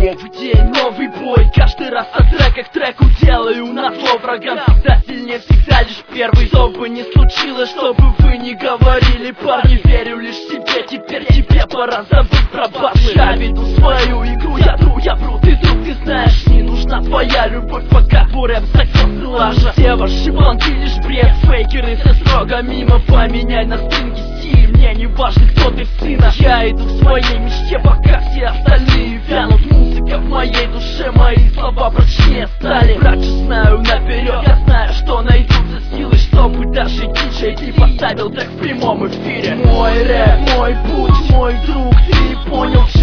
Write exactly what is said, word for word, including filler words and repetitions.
Новый день, новый бой, каждый раз от трека к треку делаю назло врагам. Всегда сильнее, всегда лишь первый. Что бы ни случилось, что бы вы ни говорили, парни, верю лишь себе. Теперь тебе пора забыть про батлы. Я веду свою игру, я тру, я вру, ты друг, ты знаешь, не нужна твоя любовь, пока твой рэп закрылся лажа. Все ваши банки лишь бред, фейкеры все строго мимо. Поменяй на стринги стиль, мне не важно, кто ты, сына. Я иду в своей мечте, пока все остальные вянут. Музыка в моей душе, мои слова прочнее стали. Раньше знаю наперед, я знаю, что найдутся силы, чтобы даже диджей ты поставил трек в прямом эфире. Мой рэп, мой путь, мой друг, ты понял,